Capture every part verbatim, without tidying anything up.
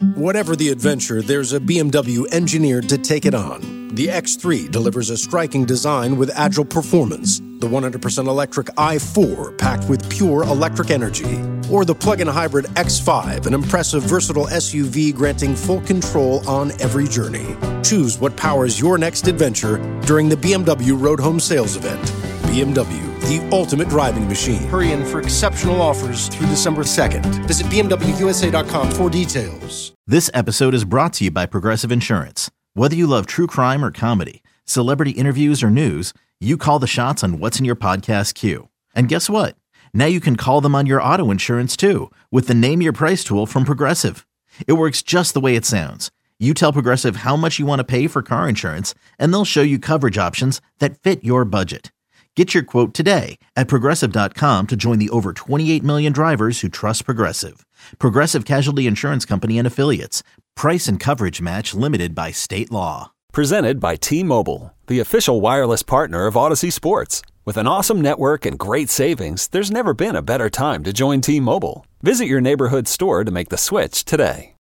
Whatever the adventure, there's a B M W engineered to take it on. The X three delivers a striking design with agile performance. The one hundred percent electric i four packed with pure electric energy. Or the plug-in hybrid X five, an impressive versatile S U V granting full control on every journey. Choose what powers your next adventure during the B M W Road Home Sales Event. B M W, the ultimate driving machine. Hurry in for exceptional offers through December second. Visit B M W U S A dot com for details. This episode is brought to you by Progressive Insurance. Whether you love true crime or comedy, celebrity interviews or news, you call the shots on what's in your podcast queue. And guess what? Now you can call them on your auto insurance too with the Name Your Price tool from Progressive. It works just the way it sounds. You tell Progressive how much you want to pay for car insurance, and they'll show you coverage options that fit your budget. Get your quote today at Progressive dot com to join the over twenty-eight million drivers who trust Progressive. Progressive Casualty Insurance Company and Affiliates. Price and coverage match limited by state law. Presented by T-Mobile, the official wireless partner of Odyssey Sports. With an awesome network and great savings, there's never been a better time to join T-Mobile. Visit your neighborhood store to make the switch today.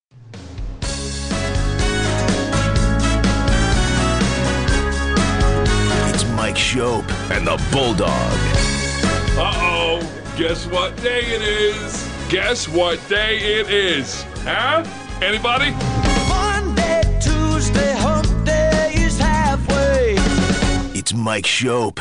Mike Shope and the Bulldog. Uh-oh. Guess what day it is? Guess what day it is? Huh? Anybody? Monday, Tuesday, hump day is halfway. It's Mike Shope.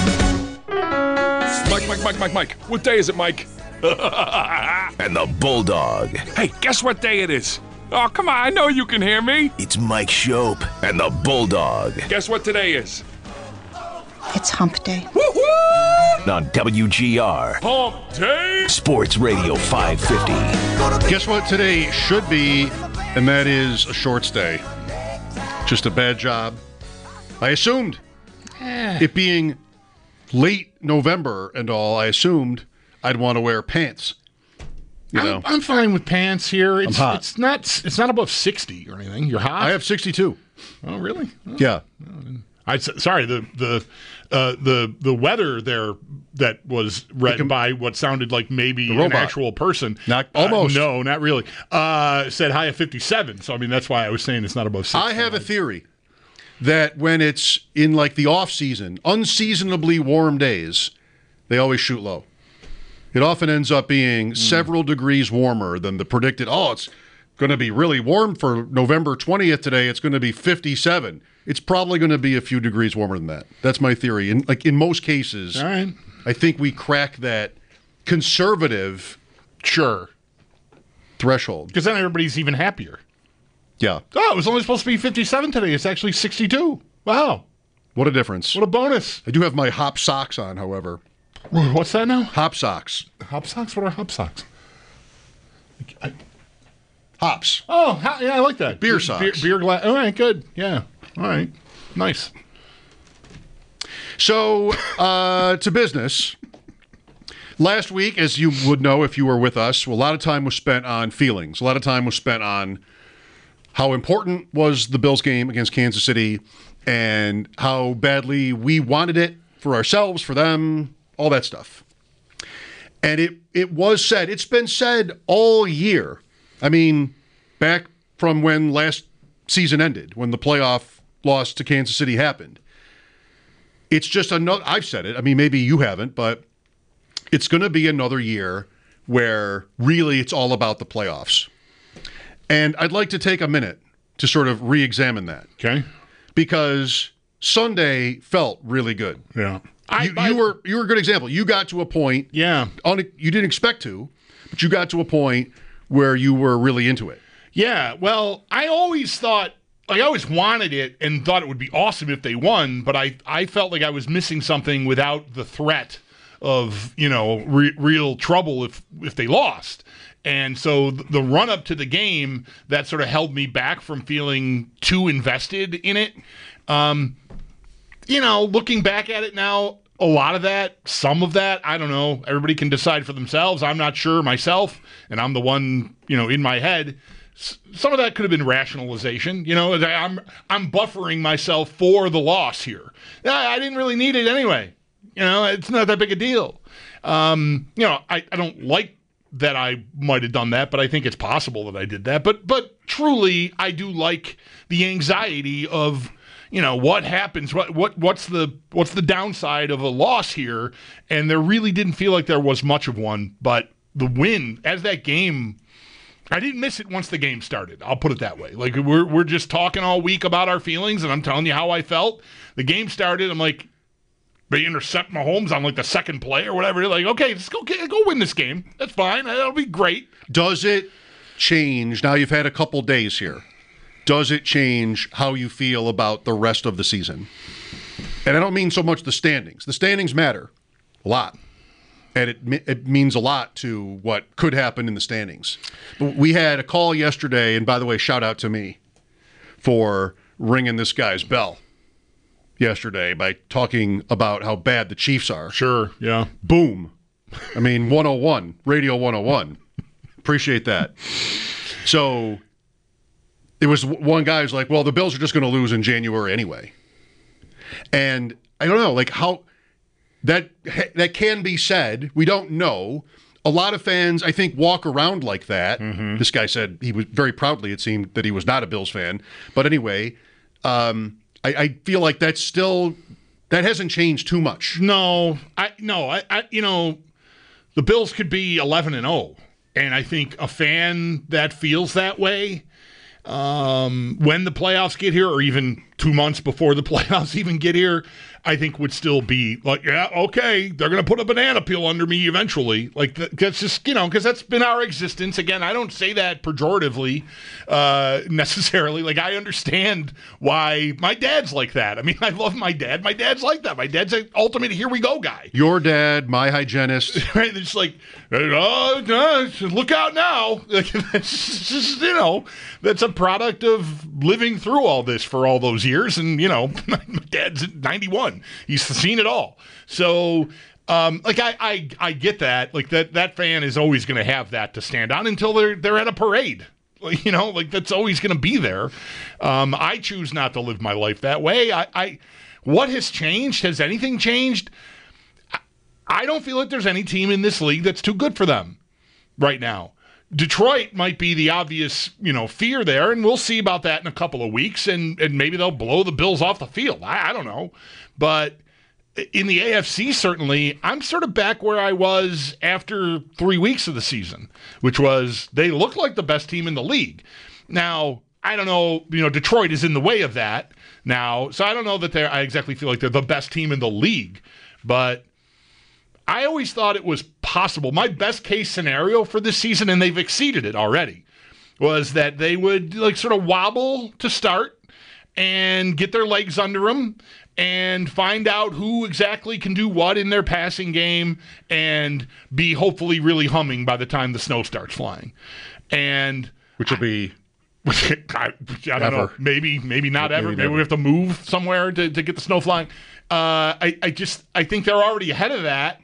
Mike, Mike, Mike, Mike, Mike. What day is it, Mike? And the Bulldog. Hey, guess what day it is? Oh, come on. I know you can hear me. It's Mike Shope and the Bulldog. Guess what today is? It's hump day. Woo-hoo! On W G R. Hump day! Sports Radio five fifty. Guess what today should be, and that is a short stay. Just a bad job. I assumed, eh. it being late November and all, I assumed I'd want to wear pants. You know, I'm, I'm fine with pants here. It's, I'm hot. It's not. It's not above sixty or anything. You're hot. I have sixty-two. Oh, really? Oh. Yeah. I sorry the the uh, the the weather there that was read can, by what sounded like maybe an actual person. Not almost. Uh, no, not really. Uh, said high of fifty-seven. So I mean that's why I was saying it's not above sixty. I have a theory that when it's in like the off season, unseasonably warm days, they always shoot low. It often ends up being mm. several degrees warmer than the predicted. Oh, it's going to be really warm for November twentieth today. It's going to be fifty-seven. It's probably going to be a few degrees warmer than that. That's my theory. And like in most cases, all right. I think we crack that conservative sure threshold. Because then everybody's even happier. Yeah. Oh, it was only supposed to be fifty-seven today. It's actually sixty-two. Wow. What a difference. What a bonus. I do have my hop socks on, however. What's that now? Hop socks. Hop socks? What are hop socks? I, Hops. Oh, yeah, I like that. Beer socks. Beer, beer glass. All right, good. Yeah. All right. Nice. So, uh, to business. Last week, as you would know if you were with us, a lot of time was spent on feelings. A lot of time was spent on how important was the Bills game against Kansas City and how badly we wanted it for ourselves, for them, all that stuff. And it, it was said, it's been said all year. I mean, back from when last season ended, when the playoff loss to Kansas City happened. It's just another, I've said it, I mean, maybe you haven't, but it's going to be another year where really it's all about the playoffs. And I'd like to take a minute to sort of re-examine that. Okay. Because Sunday felt really good. Yeah. You, I, I, you were you were a good example. You got to a point, yeah, on a, you didn't expect to, but you got to a point where you were really into it. Yeah, well, I always thought, like, I always wanted it and thought it would be awesome if they won, but I, I felt like I was missing something without the threat of, you know, re- real trouble if if they lost. And so the run-up to the game, that sort of held me back from feeling too invested in it. Um, you know, looking back at it now, a lot of that, some of that, I don't know. Everybody can decide for themselves. I'm not sure myself, and I'm the one, you know, in my head. S- some of that could have been rationalization. You know, I'm I'm buffering myself for the loss here. I, I didn't really need it anyway. You know, it's not that big a deal. Um, you know, I, I don't like that I might have done that, but I think it's possible that I did that. But but truly, I do like the anxiety of, you know, what happens, what what what's the what's the downside of a loss here? And there really didn't feel like there was much of one, but the win, as that game, I didn't miss it once the game started. I'll put it that way. Like, we're we're just talking all week about our feelings, and I'm telling you how I felt. The game started, I'm like, they intercept Mahomes on like the second play or whatever. Like, okay, let's go go win this game. That's fine. That'll be great. Does it change, now you've had a couple days here, does it change how you feel about the rest of the season? And I don't mean so much the standings. The standings matter a lot. And it it means a lot to what could happen in the standings. But we had a call yesterday, and by the way, shout out to me for ringing this guy's bell yesterday by talking about how bad the Chiefs are. Sure, yeah. Boom. I mean, one oh one, Radio one oh one. Appreciate that. So it was one guy who's like, well, the Bills are just going to lose in January anyway. And I don't know, like how that that can be said. We don't know. A lot of fans, I think, walk around like that. Mm-hmm. This guy said he was very proudly, it seemed, that he was not a Bills fan. But anyway, um, I, I feel like that's still, that hasn't changed too much. No, I no, I, I you know, the Bills could be eleven and oh, and I think a fan that feels that way um, when the playoffs get here, or even two months before the playoffs even get here, I think would still be like, yeah, okay, they're going to put a banana peel under me eventually. Like, that's just, you know, because that's been our existence. Again, I don't say that pejoratively uh, necessarily. Like, I understand why my dad's like that. I mean, I love my dad. My dad's like that. My dad's an ultimate here we go guy. Your dad, my hygienist. Right? It's like, oh, look out now. Like, that's just, you know, that's a product of living through all this for all those years. And, you know, my dad's ninety-one. He's seen it all. So, um, like, I, I, I get that. Like, that, that fan is always going to have that to stand on until they're they're at a parade. Like, you know, like, that's always going to be there. Um, I choose not to live my life that way. I, I, what has changed? Has anything changed? I, I don't feel like there's any team in this league that's too good for them right now. Detroit might be the obvious, you know, fear there, and we'll see about that in a couple of weeks, and, and maybe they'll blow the Bills off the field. I, I don't know. But in the A F C, certainly, I'm sort of back where I was after three weeks of the season, which was they look like the best team in the league. Now, I don't know, you know, Detroit is in the way of that now, so I don't know that they're, I exactly feel like they're the best team in the league, but I always thought it was possible. My best case scenario for this season, and they've exceeded it already, was that they would like sort of wobble to start and get their legs under them and find out who exactly can do what in their passing game and be hopefully really humming by the time the snow starts flying. And which will be I, I don't ever. know, maybe maybe not maybe ever. Maybe never. We have to move somewhere to, to get the snow flying. Uh, I, I just I think they're already ahead of that.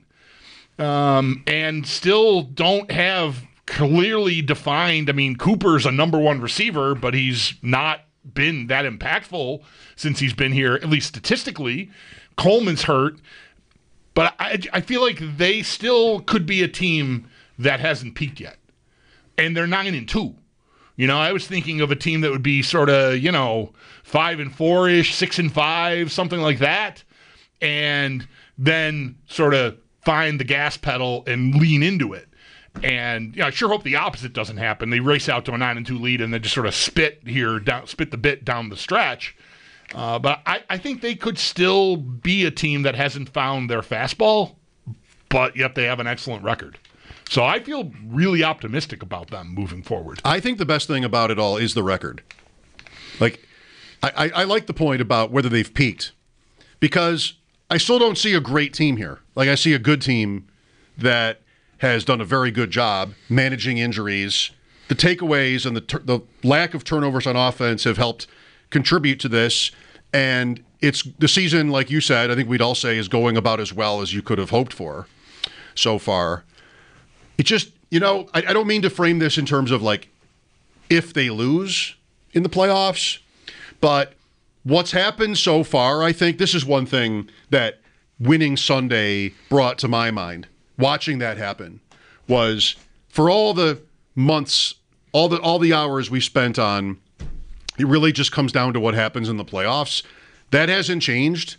Um, and still don't have clearly defined. I mean, Cooper's a number one receiver, but he's not been that impactful since he's been here, at least statistically. Coleman's hurt, but I, I feel like they still could be a team that hasn't peaked yet, and they're nine and two. You know, I was thinking of a team that would be sort of, you know, five and four ish, six and five, something like that, and then sort of find the gas pedal and lean into it. And you know, I sure hope the opposite doesn't happen. They race out to a nine and two lead and then just sort of spit here, down, spit the bit down the stretch. Uh, but I, I think they could still be a team that hasn't found their fastball, but yet they have an excellent record. So I feel really optimistic about them moving forward. I think the best thing about it all is the record. Like, I, I, I like the point about whether they've peaked, because I still don't see a great team here. Like, I see a good team that has done a very good job managing injuries. The takeaways and the tur- the lack of turnovers on offense have helped contribute to this. And it's the season, like you said, I think we'd all say is going about as well as you could have hoped for so far. It just, you know, I, I don't mean to frame this in terms of like if they lose in the playoffs, but what's happened so far, I think this is one thing that winning Sunday brought to my mind. Watching that happen was for all the months, all the all the hours we spent on, it really just comes down to what happens in the playoffs. That hasn't changed.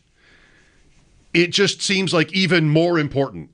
It just seems like even more important.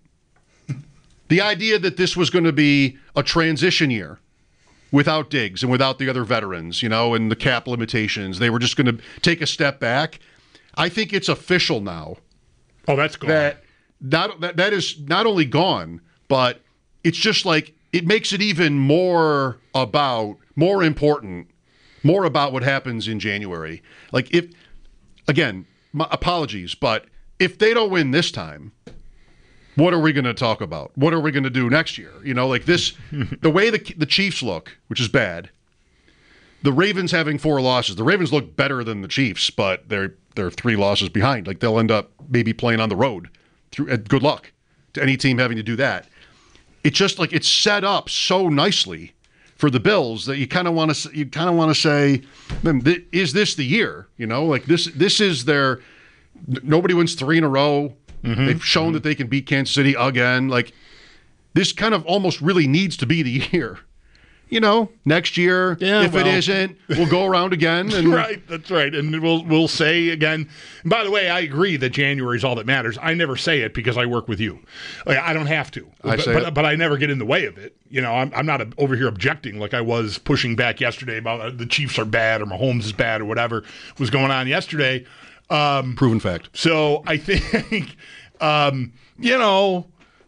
The idea that this was going to be a transition year without Diggs and without the other veterans, you know, and the cap limitations, they were just going to take a step back. I think it's official now. Oh, that's gone. That, not, that, that is not only gone, but it's just like it makes it even more about, more important, more about what happens in January. Like if, again, my apologies, but if they don't win this time, what are we going to talk about? What are we going to do next year? You know, like this, the way the the Chiefs look, which is bad. The Ravens having four losses. The Ravens look better than the Chiefs, but they're they're three losses behind. Like they'll end up maybe playing on the road. Through, uh, good luck to any team having to do that. It's just like it's set up so nicely for the Bills that you kind of want to you kind of want to say, is this the year? You know, like this this is their. Nobody wins three in a row. Mm-hmm. They've shown mm-hmm. that they can beat Kansas City again. Like, this kind of almost really needs to be the year. You know, next year, yeah, if well. it isn't, we'll go around again. And right, that's right. And we'll we'll say again. And by the way, I agree that January is all that matters. I never say it because I work with you. Like, I don't have to. I but, say but, it. but I never get in the way of it. You know, I'm, I'm not over here objecting like I was pushing back yesterday about uh, the Chiefs are bad or Mahomes is bad or whatever was going on yesterday. Um, Proven fact. So I think, um, you know,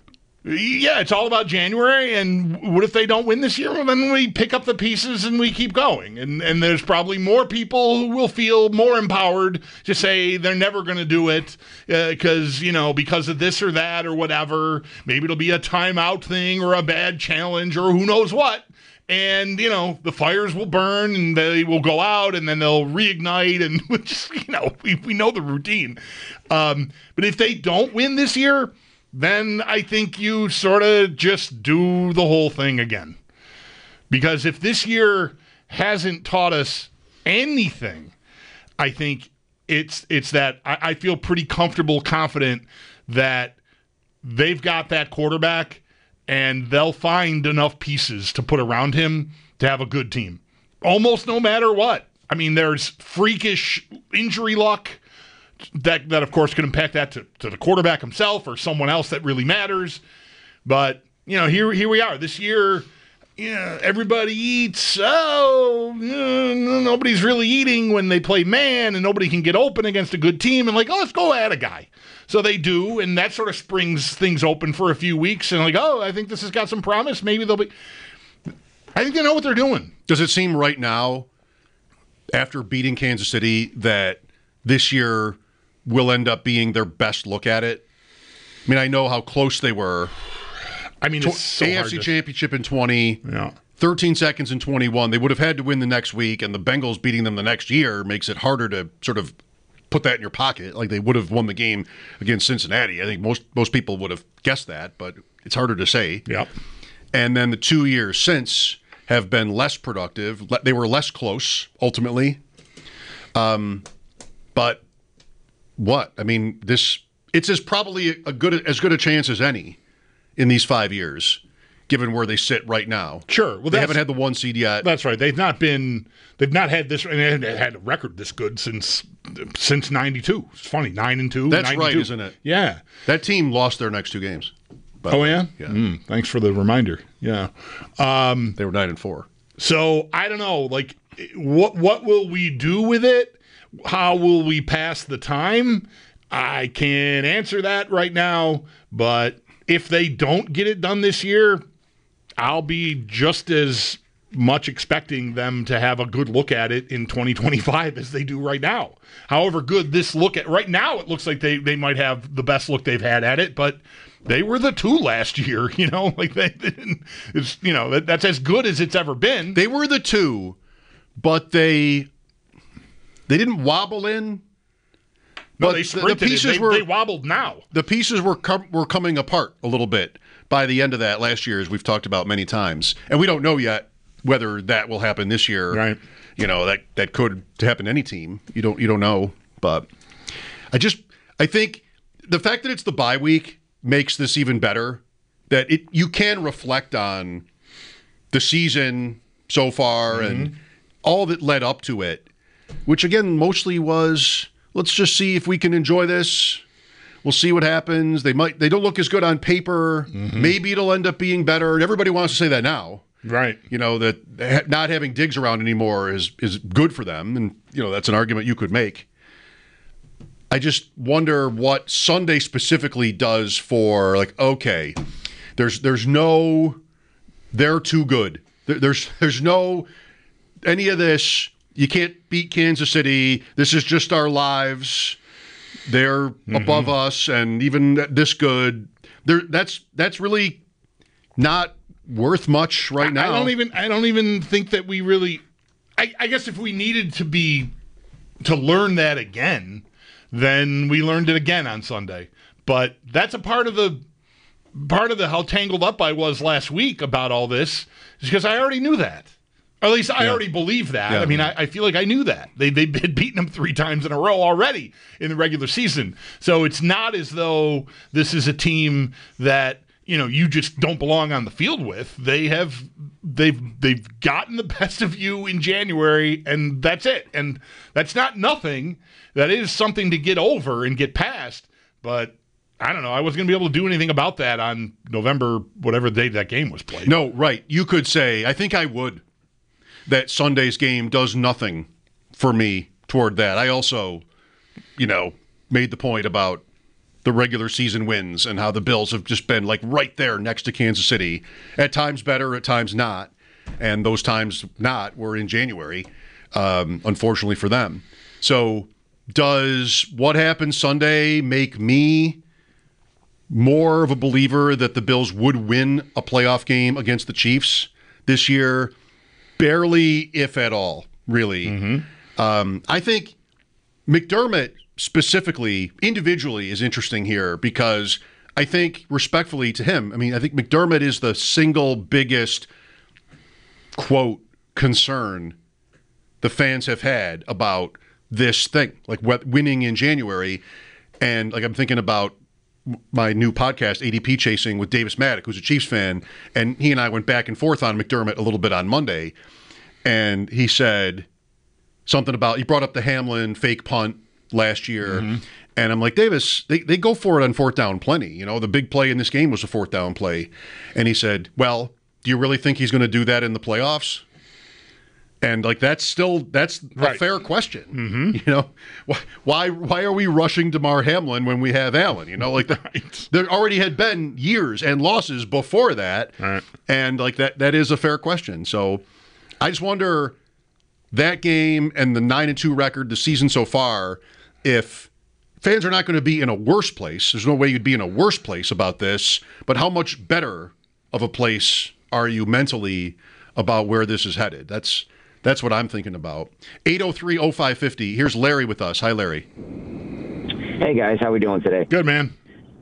yeah, it's all about January. And what if they don't win this year? Well, then we pick up the pieces and we keep going. And and there's probably more people who will feel more empowered to say they're never going to do it because, uh, you know, because of this or that or whatever. Maybe it'll be a timeout thing or a bad challenge or who knows what. And, you know, the fires will burn and they will go out and then they'll reignite and we'll just, you know, we, we know the routine. Um, but if they don't win this year, then I think you sort of just do the whole thing again. Because if this year hasn't taught us anything, I think it's it's that I, I feel pretty comfortable, confident that they've got that quarterback and they'll find enough pieces to put around him to have a good team. Almost no matter what. I mean, there's freakish injury luck that, that of course, could impact that to, to the quarterback himself or someone else that really matters. But, you know, here here we are. This year, you know, everybody eats. Oh, you know, nobody's really eating when they play man and nobody can get open against a good team. And like, oh, let's go at a guy. So they do, and that sort of springs things open for a few weeks. And like, oh, I think this has got some promise. Maybe they'll be. I think they know what they're doing. Does it seem right now, after beating Kansas City, that this year will end up being their best look at it? I mean, I know how close they were. I mean, it's so A F C hard to... Championship in twenty, yeah. thirteen seconds in twenty-one. They would have had to win the next week, and the Bengals beating them the next year makes it harder to sort of put that in your pocket. Like they would have won the game against Cincinnati. I think most most people would have guessed that, but it's harder to say. Yep. And then the two years since have been less productive. They were less close, ultimately. Um, but what? I mean, this it's as probably a good as good a chance as any in these five years, given where they sit right now. Sure. Well, they haven't had the one seed yet. That's right. They've not been. They've not had this. And they haven't had a record this good since since ninety-two. It's funny, nine and two. That's ninety-two. right, isn't it? Yeah. That team lost their next two games. Oh yeah. Yeah. Mm, thanks for the reminder. Yeah. Um, they were nine and four. So I don't know. Like, what what will we do with it? How will we pass the time? I can't answer that right now. But if they don't get it done this year, I'll be just as much expecting them to have a good look at it in twenty twenty-five as they do right now. However good this look at right now, it looks like they, they might have the best look they've had at it, but they were the two last year, you know, like they didn't, it's, you know, that, that's as good as it's ever been. They were the two, but they, they didn't wobble in. No, but they sprinted. The pieces they, were they wobbled now. The pieces were com- were coming apart a little bit by the end of that last year, as we've talked about many times, and we don't know yet whether that will happen this year. Right? You know, that that could happen to any team. You don't you don't know, but I just I think the fact that it's the bye week makes this even better. That it you can reflect on the season so far mm-hmm. and all that led up to it, which again mostly was let's just see if we can enjoy this. We'll see what happens. They might they don't look as good on paper. Mm-hmm. Maybe it'll end up being better. And everybody wants to say that now. Right. You know, that not having Diggs around anymore is is good for them. And, you know, that's an argument you could make. I just wonder what Sunday specifically does for, like, okay, there's there's no, they're too good. There, there's there's no, any of this, you can't beat Kansas City. This is just our lives. They're mm-hmm. above us and even this good. They're, that's that's really not worth much right now. I don't even I don't even think that we really, I, I guess if we needed to be, to learn that again, then we learned it again on Sunday. But that's a part of the part of the how tangled up I was last week about all this is because I already knew that. Or at least I yeah. already believed that. Yeah. I mean, I, I feel like I knew that. They, they've been beating them three times in a row already in the regular season. So it's not as though this is a team that, you know, you just don't belong on the field with. They have they've they've gotten the best of you in January, and that's it. And that's not nothing. That is something to get over and get past. But I don't know. I wasn't going to be able to do anything about that on November, whatever day that game was played. No, right. You could say, I think I would, that Sunday's game does nothing for me toward that. I also, you know, made the point about the regular season wins and how the Bills have just been like right there next to Kansas City. At times better, at times not. And those times not were in January, um, unfortunately for them. So does what happened Sunday make me more of a believer that the Bills would win a playoff game against the Chiefs this year? Barely, if at all, really. Mm-hmm. Um, I think McDermott specifically, individually, is interesting here because I think, respectfully to him, I mean, I think McDermott is the single biggest, quote, concern the fans have had about this thing, like winning in January. And like I'm thinking about my new podcast, A D P Chasing, with Davis Maddock, who's a Chiefs fan, and he and I went back and forth on McDermott a little bit on Monday, and he said something about, he brought up the Hamlin fake punt last year, mm-hmm. and I'm like, Davis, they, they go for it on fourth down plenty. You know, the big play in this game was a fourth down play. And he said, well, do you really think he's going to do that in the playoffs? And like that's still that's right. a fair question. Mm-hmm. You know, why, why why are we rushing DeMar Hamlin when we have Allen? You know, like the, right. there already had been years and losses before that, right. and like that that is a fair question. So I just wonder that game and the nine and two record, the season so far, if fans are not going to be in a worse place. There's no way you'd be in a worse place about this. But how much better of a place are you mentally about where this is headed? That's That's what I'm thinking about. eight oh three oh five five oh. Here's Larry with us. Hi, Larry. Hey, guys. How we doing today? Good, man.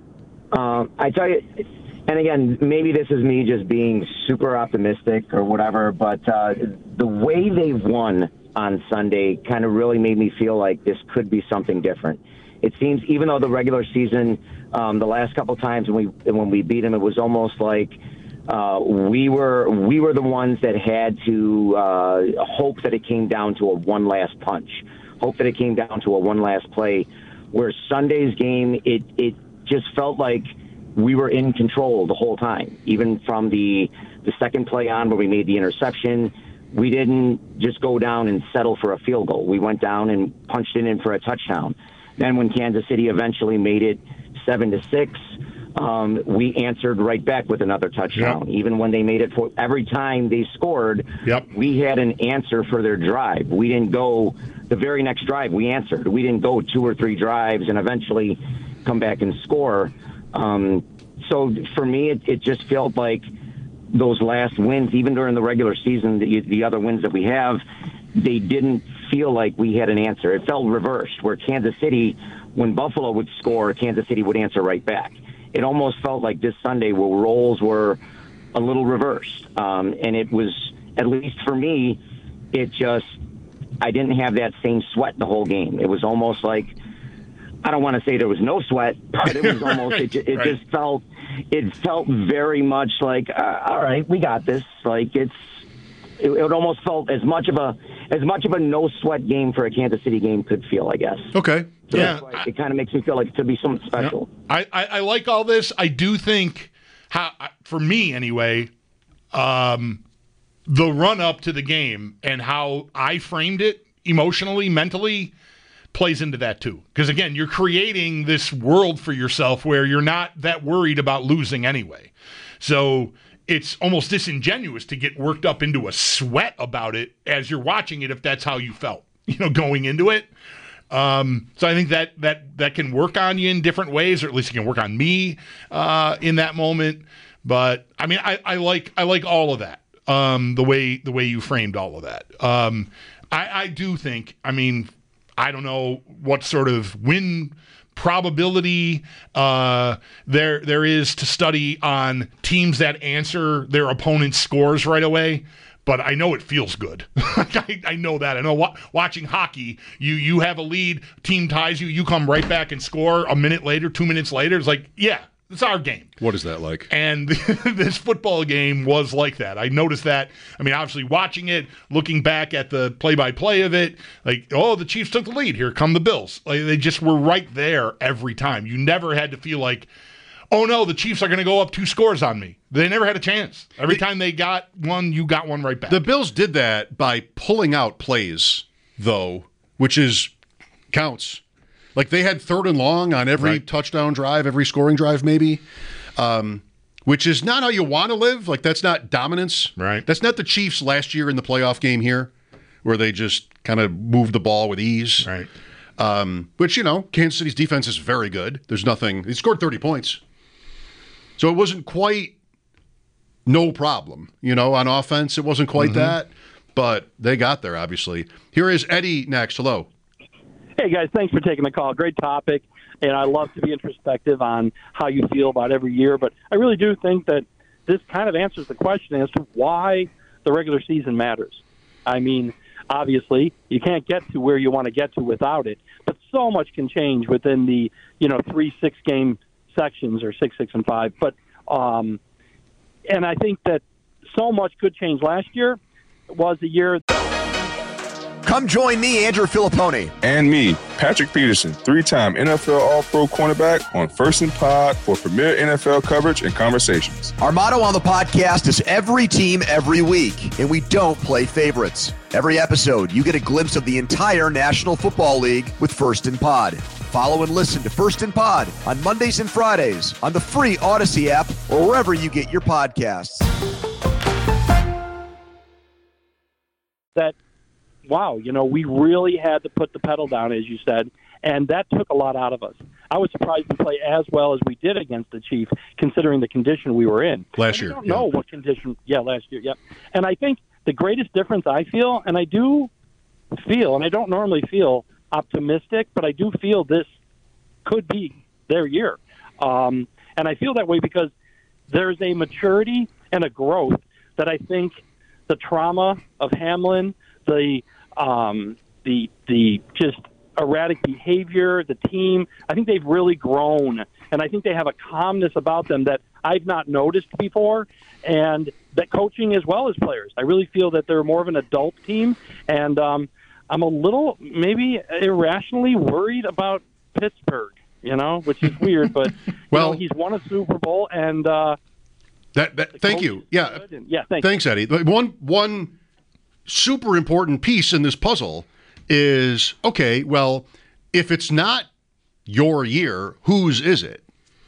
Um, I tell you, and again, maybe this is me just being super optimistic or whatever, but uh, the way they've won on Sunday kind of really made me feel like this could be something different. It seems, even though the regular season, um, the last couple times when we when we beat them, it was almost like Uh, we were we were the ones that had to uh, hope that it came down to a one last punch, hope that it came down to a one last play. Where Sunday's game, it it just felt like we were in control the whole time. Even from the the second play on where we made the interception, we didn't just go down and settle for a field goal. We went down and punched it in for a touchdown. Then when Kansas City eventually made it seven to six. Um, we answered right back with another touchdown. Yep. Even when they made it for every time they scored, yep. we had an answer for their drive. We didn't go the very next drive. We answered. We didn't go two or three drives and eventually come back and score. Um, so for me, it, it just felt like those last wins, even during the regular season, the, the other wins that we have, they didn't feel like we had an answer. It felt reversed, where Kansas City, when Buffalo would score, Kansas City would answer right back. It almost felt like this Sunday where roles were a little reversed. Um, and it was, at least for me, it just, I didn't have that same sweat the whole game. It was almost like, I don't want to say there was no sweat, but it was almost, right, it, it right. just felt, it felt very much like, uh, all right, we got this. Like it's, it, it almost felt as much of a as much of a no sweat game for a Kansas City game could feel, I guess. Okay. So yeah. that's why it kind of makes me feel like it could be something special. Yeah. I, I, I like all this. I do think, how for me anyway, um, the run up to the game and how I framed it emotionally, mentally, plays into that too. Because again, you're creating this world for yourself where you're not that worried about losing anyway. So it's almost disingenuous to get worked up into a sweat about it as you're watching it if that's how you felt, you know, going into it. Um, so I think that that that can work on you in different ways, or at least it can work on me uh, in that moment. But I mean, I, I like I like all of that. Um, the way the way you framed all of that. Um, I, I do think. I mean, I don't know what sort of win probability uh, there there is to study on teams that answer their opponent's scores right away. But I know it feels good. I, I know that. I know wa- watching hockey, you you have a lead, team ties you, you come right back and score a minute later, two minutes later. It's like, yeah, it's our game. What is that like? And this football game was like that. I noticed that. I mean, obviously watching it, looking back at the play-by-play of it, like, oh, the Chiefs took the lead. Here come the Bills. Like, they just were right there every time. You never had to feel like, oh, no, the Chiefs are going to go up two scores on me. They never had a chance. Every the, time they got one, you got one right back. The Bills did that by pulling out plays, though, which is counts. Like they had third and long on every right. touchdown drive, every scoring drive maybe, um, which is not how you want to live. Like that's not dominance. Right. That's not the Chiefs last year in the playoff game here where they just kind of moved the ball with ease. Right. Um, which, you know, Kansas City's defense is very good. There's nothing. They scored thirty points. So it wasn't quite no problem, you know, on offense. It wasn't quite mm-hmm. that, but they got there, obviously. Here is Eddie next. Hello. Hey, guys. Thanks for taking the call. Great topic, and I love to be introspective on how you feel about every year, but I really do think that this kind of answers the question as to why the regular season matters. I mean, obviously, you can't get to where you want to get to without it, but so much can change within the, you know, three, six-game sections or six, six, and five. But um, and I think that so much could change. Last year was a year. Come join me, Andrew Filippone. And me, Patrick Peterson, three-time N F L All-Pro cornerback on First and Pod for premier N F L coverage and conversations. Our motto on the podcast is every team, every week, and we don't play favorites. Every episode, you get a glimpse of the entire National Football League with First and Pod. Follow and listen to First and Pod on Mondays and Fridays on the free Odyssey app or wherever you get your podcasts. That, wow, you know, we really had to put the pedal down, as you said, and that took a lot out of us. I was surprised to play as well as we did against the Chiefs, considering the condition we were in. Last year. I don't yeah. know what condition. Yeah, last year, yeah. And I think the greatest difference I feel, and I do feel, and I don't normally feel optimistic, but I do feel this could be their year. Um, and I feel that way because there's a maturity and a growth that I think the trauma of Hamlin, the um, the the just erratic behavior, the team, I think they've really grown. And I think they have a calmness about them that I've not noticed before, and that coaching as well as players. I really feel that they're more of an adult team, and um, I'm a little, maybe irrationally worried about Pittsburgh, you know, which is weird, but well, you know, he's won a Super Bowl, and uh, that, that thank you. Yeah, and, yeah, thanks. Thanks, Eddie. One one super important piece in this puzzle is, okay, well, if it's not your year, whose is it?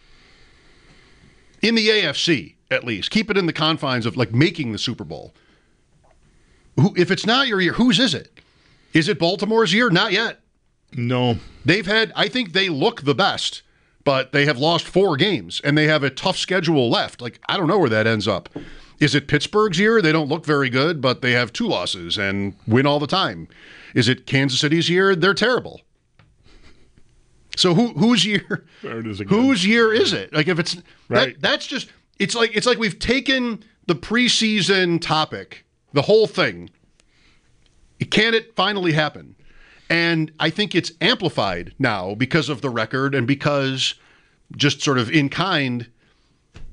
In the A F C, at least. Keep it in the confines of, like, making the Super Bowl. Who, if it's not your year, whose is it? Is it Baltimore's year? Not yet. No. They've had, I think they look the best, but they have lost four games, and they have a tough schedule left. Like, I don't know where that ends up. Is it Pittsburgh's year? They don't look very good, but they have two losses and win all the time. Is it Kansas City's year? They're terrible. So who whose year? Whose year is it? Like if it's right. that, that's just it's like it's like we've taken the preseason topic, the whole thing. Can it finally happen? And I think it's amplified now because of the record and because just sort of in kind,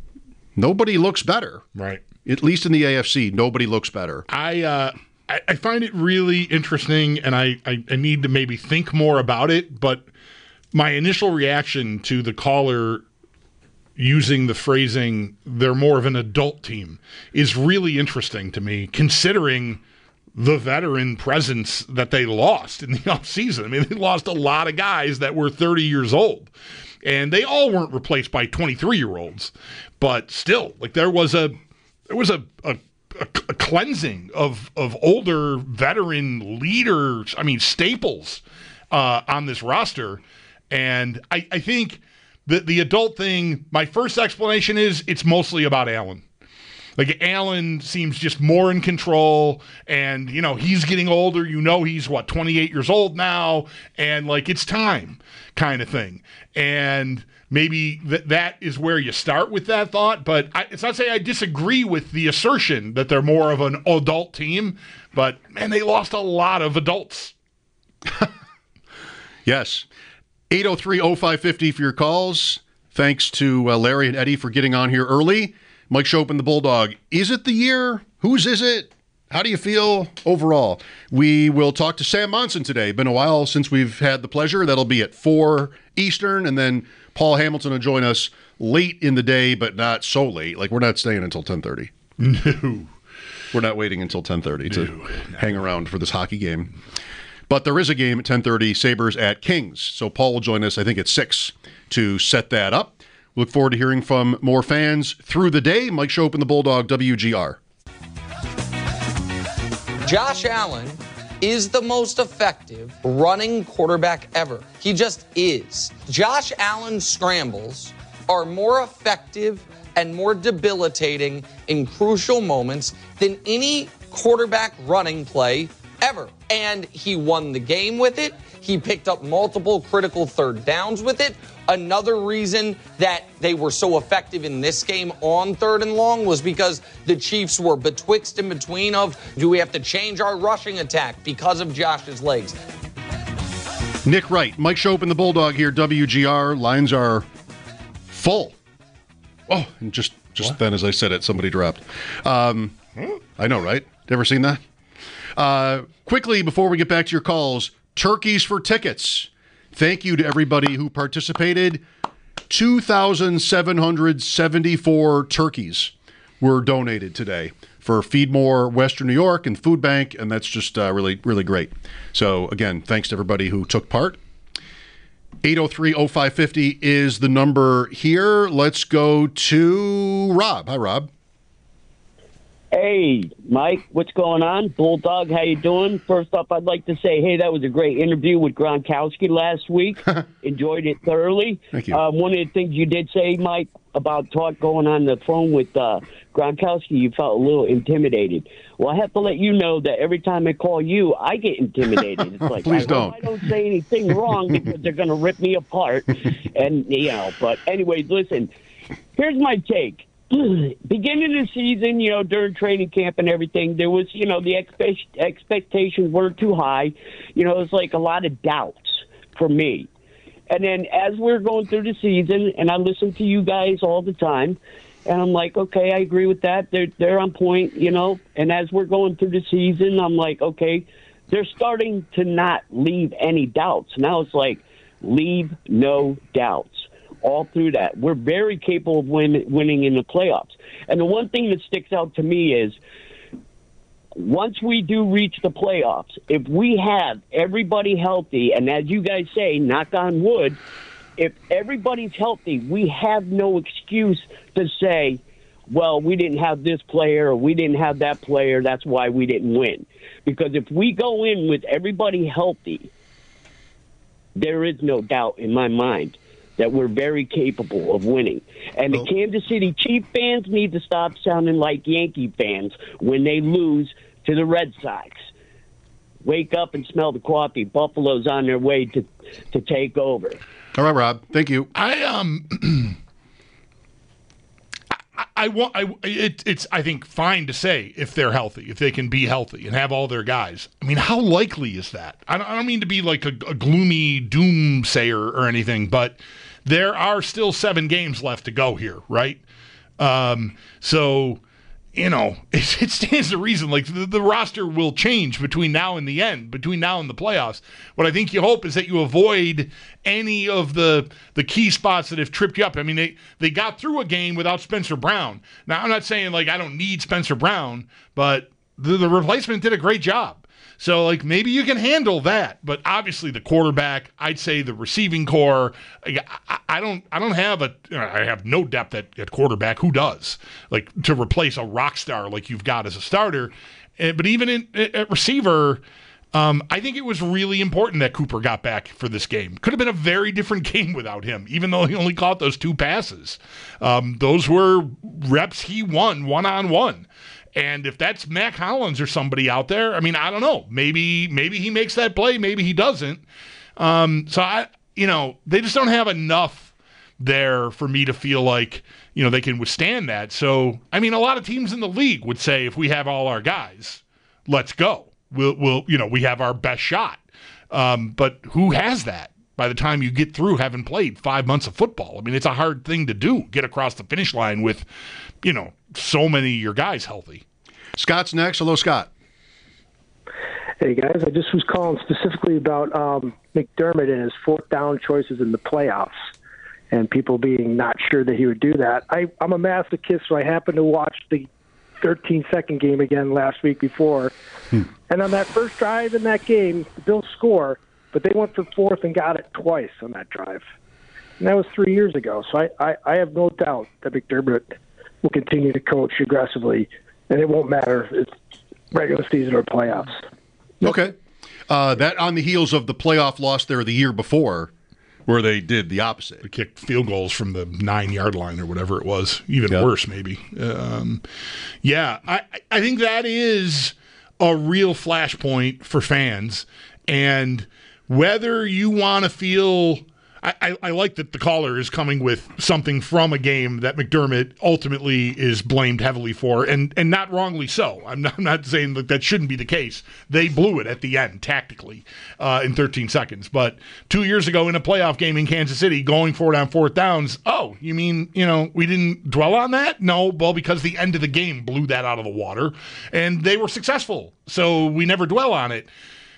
nobody looks better. Right. At least in the A F C, nobody looks better. I uh, I, I find it really interesting, and I, I, I need to maybe think more about it, but my initial reaction to the caller using the phrasing, they're more of an adult team, is really interesting to me, considering the veteran presence that they lost in the offseason. I mean, they lost a lot of guys that were thirty years old, and they all weren't replaced by twenty-three-year-olds. But still, like there was a there was a, a, a cleansing of of older veteran leaders, I mean, staples uh, on this roster. And I, I think the, the adult thing, my first explanation is it's mostly about Allen. Like, Allen seems just more in control, and, you know, he's getting older. You know he's, what, twenty-eight years old now, and, like, it's time kind of thing. And maybe th- that is where you start with that thought, but I, it's not saying I disagree with the assertion that they're more of an adult team, but, man, they lost a lot of adults. Yes. eight oh three oh five five oh for your calls. Thanks to uh, Larry and Eddie for getting on here early. Mike Schopp and the Bulldog. Is it the year? Whose is it? How do you feel overall? We will talk to Sam Monson today. Been a while since we've had the pleasure. That'll be at four Eastern, and then Paul Hamilton will join us late in the day, but not so late. Like, we're not staying until ten thirty. No. We're not waiting until ten thirty to no, no. hang around for this hockey game. But there is a game at ten thirty, Sabres at Kings. So Paul will join us, I think, at six to set that up. Look forward to hearing from more fans through the day. Mike Schopp and the Bulldog, W G R. Josh Allen is the most effective running quarterback ever. He just is. Josh Allen's scrambles are more effective and more debilitating in crucial moments than any quarterback running play ever. And he won the game with it. He picked up multiple critical third downs with it. Another reason that they were so effective in this game on third and long was because the Chiefs were betwixt and between of, do we have to change our rushing attack because of Josh's legs? Nick Wright, Mike Schopp and the Bulldog here, W G R. Lines are full. Oh, and just, just what? Then as I said it, somebody dropped. Um, I know, right? Ever seen that? Uh, quickly, before we get back to your calls, turkeys for tickets. Thank you to everybody who participated. two thousand seven hundred seventy-four turkeys were donated today for Feed More Western New York and Food Bank, and that's just uh, really, really great. So, again, thanks to everybody who took part. eight oh three oh five five oh is the number here. Let's go to Rob. Hi, Rob. Hey, Mike, what's going on? Bulldog, how you doing? First off, I'd like to say, hey, that was a great interview with Gronkowski last week. Enjoyed it thoroughly. Thank you. Uh, one of the things you did say, Mike, about talk going on the phone with uh, Gronkowski, you felt a little intimidated. Well, I have to let you know that every time I call you, I get intimidated. It's like, Please I don't. I don't say anything wrong because they're going to rip me apart. And, you know, but anyways, listen, here's my take. Beginning of the season, you know, during training camp and everything, there was, you know, the expe- expectations weren't too high. You know, it was like a lot of doubts for me. And then as we're going through the season, and I listen to you guys all the time, and I'm like, okay, I agree with that. They're, they're on point, you know. And as we're going through the season, I'm like, okay, they're starting to not leave any doubts. Now it's like, leave no doubts. All through that. We're very capable of win, winning in the playoffs. And the one thing that sticks out to me is once we do reach the playoffs, if we have everybody healthy, and as you guys say, knock on wood, if everybody's healthy, we have no excuse to say, well, we didn't have this player or we didn't have that player, that's why we didn't win. Because if we go in with everybody healthy, there is no doubt in my mind that we're very capable of winning. And the Kansas City Chiefs fans need to stop sounding like Yankee fans when they lose to the Red Sox. Wake up and smell the coffee. Buffalo's on their way to, to take over. All right, Rob. Thank you. I um, I, I want. I it, it's. I think fine to say if they're healthy, if they can be healthy and have all their guys. I mean, how likely is that? I don't, I don't mean to be like a, a gloomy doomsayer or anything, but there are still seven games left to go here, right? Um, so, you know, it, it stands to reason. Like, the, the roster will change between now and the end, between now and the playoffs. What I think you hope is that you avoid any of the the key spots that have tripped you up. I mean, they, they got through a game without Spencer Brown. Now, I'm not saying, like, I don't need Spencer Brown, but the, the replacement did a great job. So, like, maybe you can handle that, but obviously the quarterback, I'd say the receiving core, I, I don't I don't have a, I have no depth at, at quarterback. Who does? Like, to replace a rock star like you've got as a starter. But even in, at receiver, um, I think it was really important that Cooper got back for this game. Could have been a very different game without him, even though he only caught those two passes. Um, those were reps he won one-on-one. And if that's Mac Hollins or somebody out there, I mean, I don't know. Maybe maybe he makes that play. Maybe he doesn't. Um, so, I, you know, they just don't have enough there for me to feel like, you know, they can withstand that. So, I mean, a lot of teams in the league would say, if we have all our guys, let's go. We'll, we'll you know, we have our best shot. Um, but who has that by the time you get through having played five months of football? I mean, it's a hard thing to do, get across the finish line with, you know, so many of your guys healthy. Scott's next. Hello, Scott. Hey, guys. I just was calling specifically about um, McDermott and his fourth down choices in the playoffs and people being not sure that he would do that. I, I'm a masochist, so I happened to watch the thirteen-second game again last week before. Hmm. And on that first drive in that game, the Bills score, but they went for fourth and got it twice on that drive. And that was three years ago. So I, I, I have no doubt that McDermott will continue to coach aggressively, and it won't matter if it's regular season or playoffs. Okay. Uh, that on the heels of the playoff loss there the year before, where they did the opposite. They kicked field goals from the nine-yard line or whatever it was. Even yep. worse, maybe. Um, yeah, I, I think that is a real flashpoint for fans. And whether you want to feel... I, I, I like that the caller is coming with something from a game that McDermott ultimately is blamed heavily for, and, and not wrongly so. I'm not, I'm not saying that that shouldn't be the case. They blew it at the end, tactically, uh, in thirteen seconds. But two years ago in a playoff game in Kansas City, going for it on fourth downs, oh, you mean, you know, we didn't dwell on that? No, well, because the end of the game blew that out of the water, and they were successful, so we never dwell on it.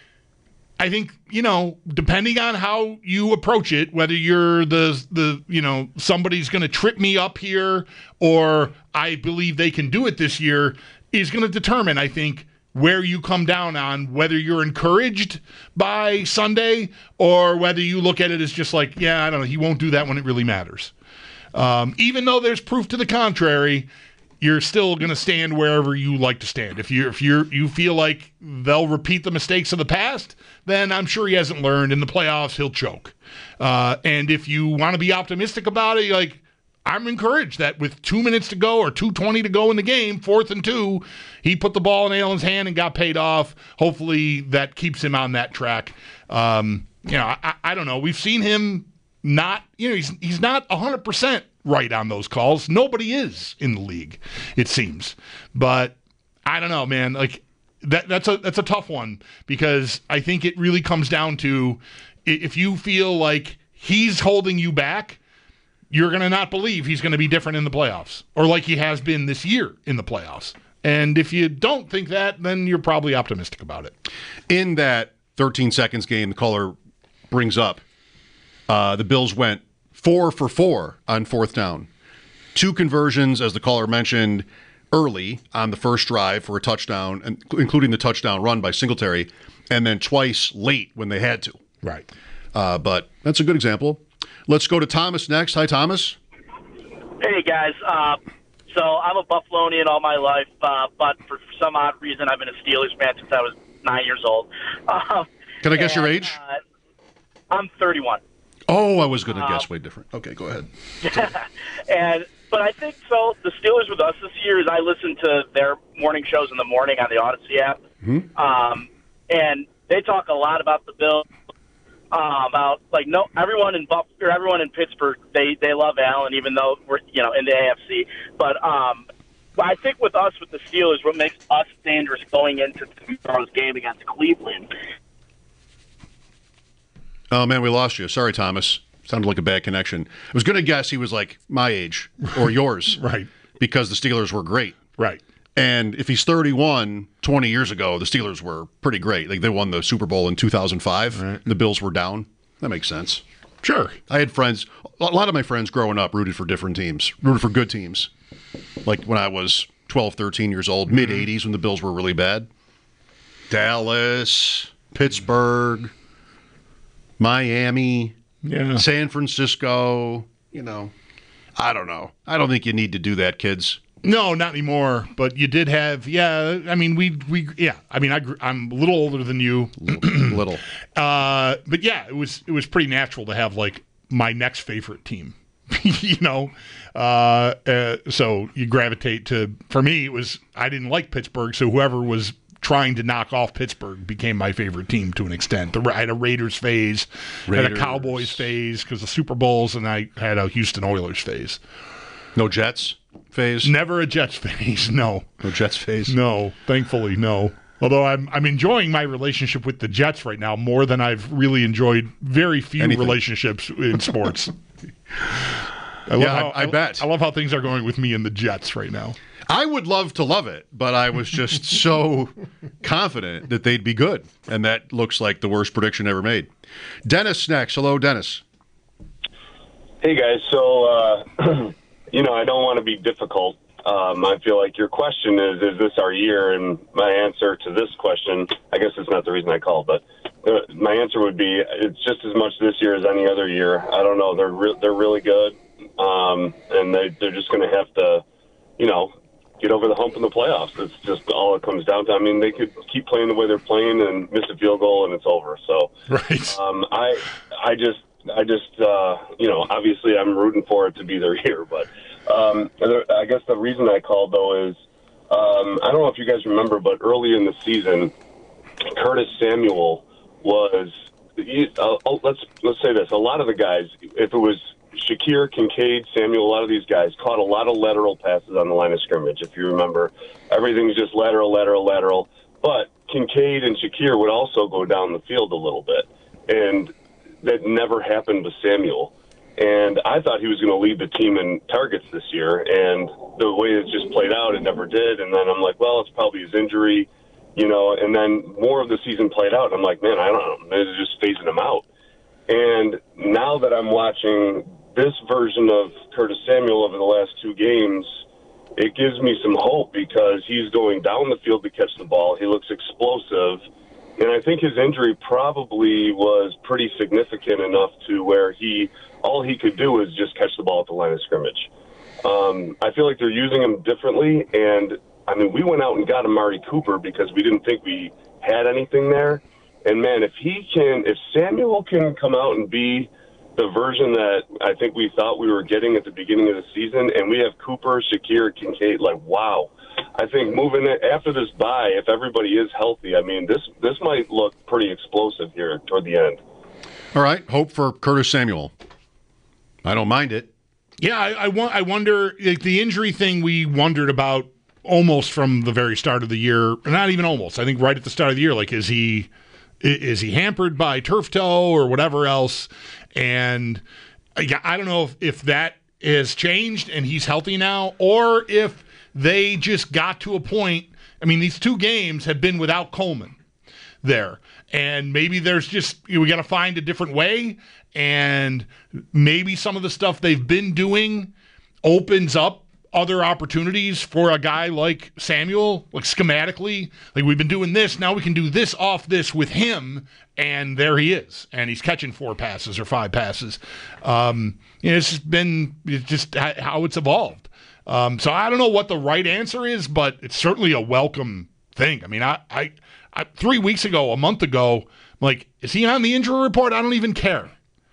I think, you know, depending on how you approach it, whether you're the, the you know, somebody's going to trip me up here or I believe they can do it this year, is going to determine, I think, where you come down on whether you're encouraged by Sunday or whether you look at it as just like, yeah, I don't know, he won't do that when it really matters. Um, even though there's proof to the contrary, you're still going to stand wherever you like to stand. If you if you you feel like they'll repeat the mistakes of the past, then I'm sure he hasn't learned. In the playoffs, he'll choke. Uh, and if you want to be optimistic about it, like, I'm encouraged that with two minutes to go or two twenty to go in the game, fourth and two, he put the ball in Allen's hand and got paid off. Hopefully that keeps him on that track. Um, you know, I, I don't know. We've seen him not, you know, he's he's not one hundred percent right on those calls. Nobody is in the league, it seems. But I don't know, man. Like that that's a that's a tough one, because I think it really comes down to, if you feel like he's holding you back, you're going to not believe he's going to be different in the playoffs, or like he has been this year in the playoffs. And if you don't think that, then you're probably optimistic about it. In that thirteen seconds game the caller brings up, uh, the Bills went Four for four on fourth down. Two conversions, as the caller mentioned, early on the first drive for a touchdown, including the touchdown run by Singletary, and then twice late when they had to. Right. Uh, but that's a good example. Let's go to Thomas next. Hi, Thomas. Hey, guys. Uh, so I'm a Buffalonian all my life, uh, but for some odd reason, I've been a Steelers fan since I was nine years old. Um, Can I guess and, your age? Uh, I'm thirty-one. Oh, I was going to um, guess way different. Okay, go ahead. and But I think, so the Steelers with us this year is I listen to their morning shows in the morning on the Odyssey app, mm-hmm. um, and they talk a lot about the Bills. Uh, about like no everyone in Buff or everyone in Pittsburgh, they they love Allen, even though we're you know in the A F C. But um, I think with us with the Steelers, what makes us dangerous going into tomorrow's game against Cleveland. Oh man, we lost you. Sorry, Thomas. Sounded like a bad connection. I was going to guess he was like my age or yours, right? because the Steelers were great. Right. And if he's thirty-one, twenty years ago, the Steelers were pretty great. Like they won the Super Bowl in two thousand five. Right. The Bills were down. That makes sense. Sure. I had friends, a lot of my friends growing up rooted for different teams, rooted for good teams. Like when I was twelve, thirteen years old, mm-hmm. mid-eighties when the Bills were really bad. Dallas, Pittsburgh, Miami, yeah. San Francisco, you know. I don't know. I don't think you need to do that, kids. No, not anymore. But you did have, yeah. I mean, we, we, yeah. I mean, I, I'm a little older than you, little. Uh, but yeah, it was, it was pretty natural to have like my next favorite team. you know, uh, uh, so you gravitate to. For me, it was I didn't like Pittsburgh, so whoever was trying to knock off Pittsburgh became my favorite team to an extent. The, I had a Raiders phase, Raiders. had a Cowboys phase because of Super Bowls, and I had a Houston Oilers phase. No Jets phase? Never a Jets phase, no. No Jets phase? No, thankfully, no. Although I'm I'm enjoying my relationship with the Jets right now more than I've really enjoyed very few Anything. relationships in sports. I love yeah, how, I, I bet. I love how things are going with me and the Jets right now. I would love to love it, but I was just so confident that they'd be good, and that looks like the worst prediction ever made. Dennis next. Hello, Dennis. Hey, guys. So, uh, you know, I don't want to be difficult. Um, I feel like your question is, is this our year? And my answer to this question, I guess it's not the reason I called, but uh, my answer would be it's just as much this year as any other year. I don't know. They're, re- they're really good, um, and they, they're just going to have to, you know, get over the hump in the playoffs. It's just all it comes down to. I mean, they could keep playing the way they're playing and miss a field goal and it's over. So, right. um, I, I just, I just, uh, you know, obviously I'm rooting for it to be their year, but um, I guess the reason I called though is um, I don't know if you guys remember, but early in the season, Curtis Samuel was. Uh, let's let's say this: a lot of the guys, if it was Shakir, Kincaid, Samuel, a lot of these guys caught a lot of lateral passes on the line of scrimmage. If you remember, everything's just lateral, lateral, lateral. But Kincaid and Shakir would also go down the field a little bit, and that never happened with Samuel. And I thought he was going to lead the team in targets this year, and the way it just played out, it never did. And then I'm like, well, it's probably his injury, you know. And then more of the season played out, and I'm like, man, I don't know, they're just phasing him out. And now that I'm watching this version of Curtis Samuel over the last two games, it gives me some hope because he's going down the field to catch the ball. He looks explosive. And I think his injury probably was pretty significant enough to where he all he could do is just catch the ball at the line of scrimmage. Um, I feel like they're using him differently. And, I mean, we went out and got Amari Cooper because we didn't think we had anything there. And, man, if he can – if Samuel can come out and be the version that I think we thought we were getting at the beginning of the season, and we have Cooper, Shakir, Kincaid, like, wow. I think moving it after this bye, if everybody is healthy, I mean, this this might look pretty explosive here toward the end. All right, hope for Curtis Samuel. I don't mind it. Yeah, I, I, wa- I wonder, like, the injury thing we wondered about almost from the very start of the year, not even almost, I think right at the start of the year, like, is he is he hampered by turf toe or whatever else? And I don't know if, if that has changed and he's healthy now, or if they just got to a point. I mean, these two games have been without Coleman there. And maybe there's just, you know, we got to find a different way. And maybe some of the stuff they've been doing opens up other opportunities for a guy like Samuel, like schematically. Like, we've been doing this, now we can do this off this with him, and there he is. And he's catching four passes or five passes. Um, you know, it's just been it's just how it's evolved. Um, so I don't know what the right answer is, but it's certainly a welcome thing. I mean, I, I, I three weeks ago, a month ago, I'm like, is he on the injury report? I don't even care.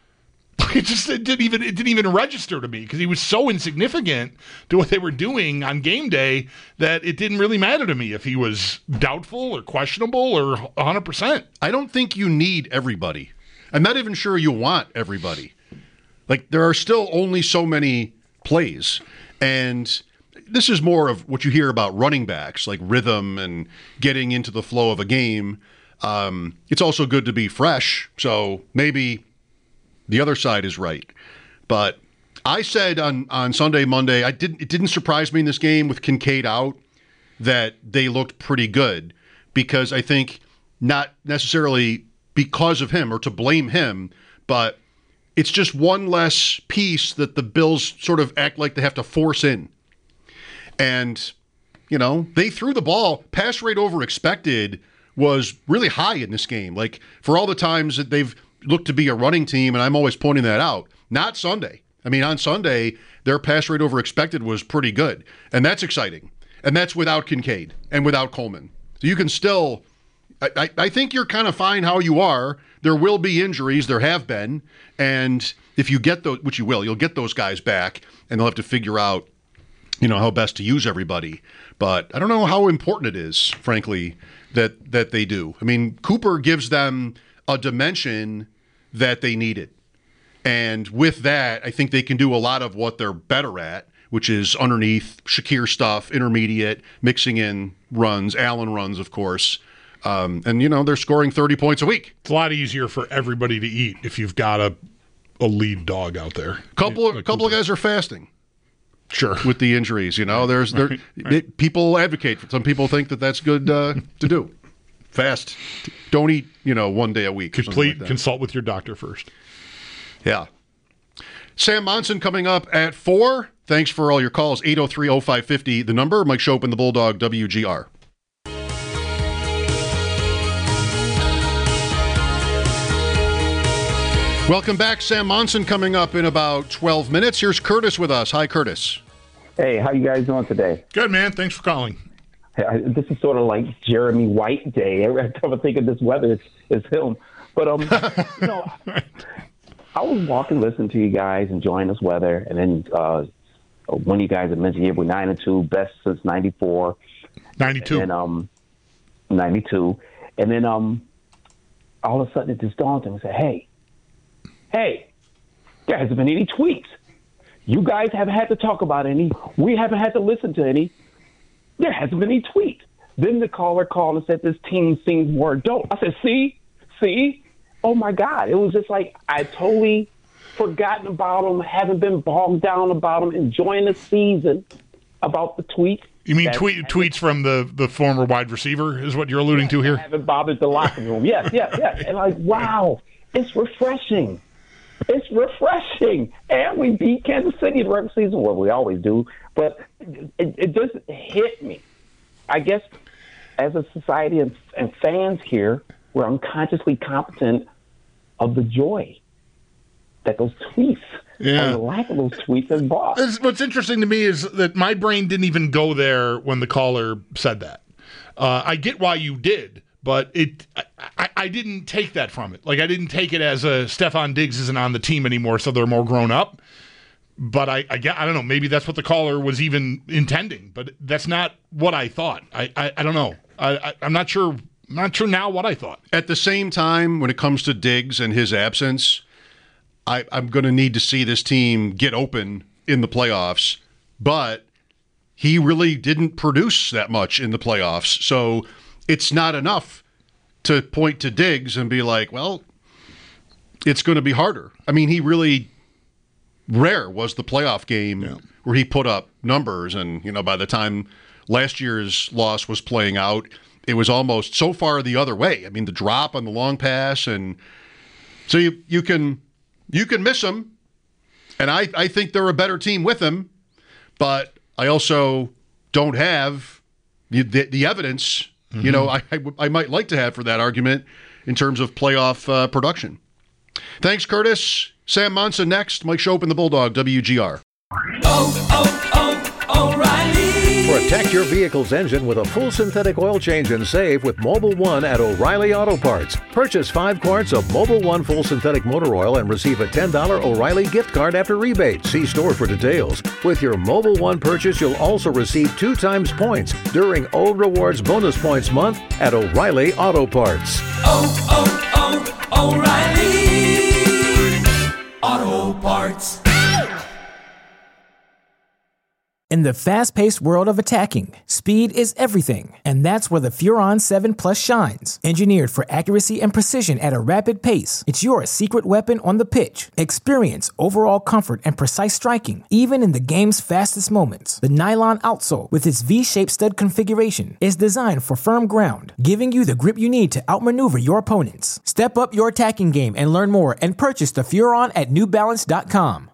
It just it didn't even it didn't even register to me because he was so insignificant to what they were doing on game day that it didn't really matter to me if he was doubtful or questionable or one hundred percent. I don't think you need everybody. I'm not even sure you want everybody. Like, there are still only so many plays. And this is more of what you hear about running backs, like rhythm and getting into the flow of a game. Um, it's also good to be fresh. So maybe the other side is right. But I said on, on Sunday, Monday, I didn't. It didn't surprise me in this game with Kincaid out that they looked pretty good, because I think not necessarily because of him or to blame him, but it's just one less piece that the Bills sort of act like they have to force in. And, you know, they threw the ball. Pass rate over expected was really high in this game. Like, for all the times that they've looked to be a running team, and I'm always pointing that out, not Sunday. I mean, on Sunday, their pass rate over expected was pretty good. And that's exciting. And that's without Kincaid and without Coleman. So you can still, I, I, I think you're kind of fine how you are. There will be injuries. There have been. And if you get those, which you will, you'll get those guys back, and they'll have to figure out, you know, how best to use everybody. But I don't know how important it is, frankly, that that they do. I mean, Cooper gives them a dimension that they needed. And with that, I think they can do a lot of what they're better at, which is underneath Shakir stuff, intermediate, mixing in runs, Allen runs, of course. Um, and, you know, they're scoring thirty points a week. It's a lot easier for everybody to eat if you've got a a lead dog out there. Couple of, a couple of guys are fasting. Sure. With the injuries, you know, there's there Right, right. it- people advocate for. Some people think that that's good uh, to do. Fast. Don't eat, you know, one day a week. or something Complete like that. consult with your doctor first. Yeah. Sam Monson coming up at four. Thanks for all your calls. eight oh three oh five five oh. The number, Mike Shope and the Bulldog, W G R. Welcome back. Sam Monson coming up in about twelve minutes. Here's Curtis with us. Hi, Curtis. Hey, how you guys doing today? Good, man. Thanks for calling. Hey, I, this is sort of like Jeremy White Day. Every time I think of this weather, it's, it's him. But, um, you know, I was walking, listening to you guys, enjoying this weather, and then uh, one of you guys had mentioned here, we're nine and two, best since ninety-four. ninety-two. And then, um, ninety-two. And then um, all of a sudden it just dawned on me and said, hey, hey, there hasn't been any tweets. You guys haven't had to talk about any. We haven't had to listen to any. There hasn't been any tweets. Then the caller called and said this team seems more adult. I said, see, see? Oh, my God. It was just like I totally forgotten about them, haven't been bogged down about them, enjoying the season about the tweets. You mean That- tweet, tweets from the, the former wide receiver is what you're alluding to here? haven't bothered the locker room. Yes, yes, yes. And like, wow, it's refreshing. It's refreshing. And we beat Kansas City in the regular season. Well, we always do. But it, it just hit me. I guess as a society and, and fans here, we're unconsciously competent of the joy that those tweets, Yeah. or the lack of those tweets has brought. It's- What's interesting to me is that my brain didn't even go there when the caller said that. Uh, I get why you did, but it I, I, I didn't take that from it. Like, I didn't take it as a Stephon Diggs isn't on the team anymore, so they're more grown up. But I, I, get- I don't know. Maybe that's what the caller was even intending, but that's not what I thought. I, I, I don't know. I, I, I'm not sure. I'm not sure now what I thought. At the same time, when it comes to Diggs and his absence, I, I'm going to need to see this team get open in the playoffs. But he really didn't produce that much in the playoffs. So it's not enough to point to Diggs and be like, well, it's going to be harder. I mean, he really rare was the playoff game yeah. where he put up numbers. And, you know, by the time last year's loss was playing out, it was almost so far the other way. I mean, the drop on the long pass. And so you, you can you can miss him. And I, I think they're a better team with him. But I also don't have the, the, the evidence, mm-hmm. you know, I, I, I might like to have for that argument in terms of playoff uh, production. Thanks, Curtis. Sam Monson next. Mike Shope and the Bulldog, W G R. Oh, oh, oh, O'Reilly. Protect your vehicle's engine with a full synthetic oil change and save with Mobil one at O'Reilly Auto Parts. Purchase five quarts of Mobil one full synthetic motor oil and receive a ten dollars O'Reilly gift card after rebate. See store for details. With your Mobil one purchase, you'll also receive two times points during Old Rewards Bonus Points Month at O'Reilly Auto Parts. Oh, oh, oh, O'Reilly Auto Parts. In the fast-paced world of attacking, speed is everything, and that's where the Furon seven Plus shines. Engineered for accuracy and precision at a rapid pace, it's your secret weapon on the pitch. Experience overall comfort and precise striking, even in the game's fastest moments. The nylon outsole, with its V-shaped stud configuration, is designed for firm ground, giving you the grip you need to outmaneuver your opponents. Step up your attacking game and learn more and purchase the Furon at New Balance dot com.